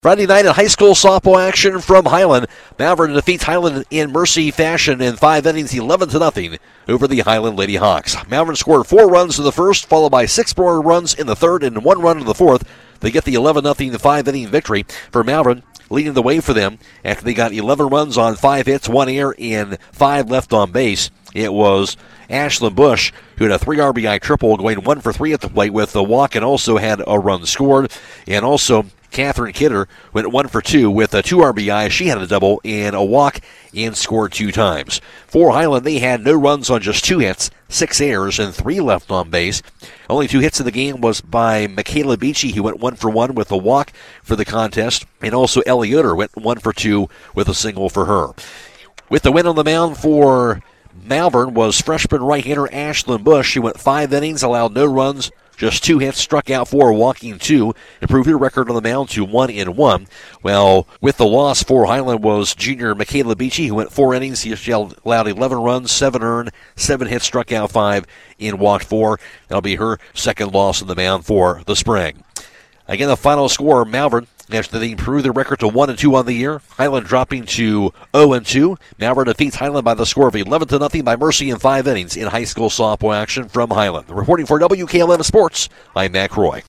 Friday night at high school softball action from Highland. Malvern defeats Highland in mercy fashion in 5 innings, 11-0 over the Highland Lady Hawks. Malvern scored 4 runs in the first, followed by 6 more runs in the third and 1 run in the fourth. They get the 11-0 5-inning victory for Malvern, leading the way for them after they got 11 runs on 5 hits, 1 error, and 5 left on base. It was Ashlyn Bush who had a 3 RBI triple, going 1 for 3 at the plate with a walk and also had a run scored. And also Catherine Kidder went 1 for 2 with a 2 RBI. She had a double and a walk and scored 2 times. For Highland, they had no runs on just 2 hits, 6 errors, and 3 left on base. Only 2 hits in the game was by Michaela Beachy, who went 1 for 1 with a walk for the contest. And also Ellie Yoder went 1 for 2 with a single for her. With the win on the mound for Malvern was freshman right-hander Ashlyn Bush. She went 5 innings, allowed no runs, just 2 hits, struck out 4, walking 2, improved her record on the mound to 1-1. Well, with the loss for Highland was junior Michaela Beachy, who went 4 innings. She allowed 11 runs, 7 earned, 7 hits, struck out 5, and walked 4. That'll be her second loss on the mound for the spring. Again, the final score, Malvern, after they improved their record to 1-2 on the year. Highland dropping to 0-2. Malvern defeats Highland by the score of 11-0 by mercy in 5 innings in high school softball action from Highland. Reporting for WKLM Sports, I'm Matt Croy.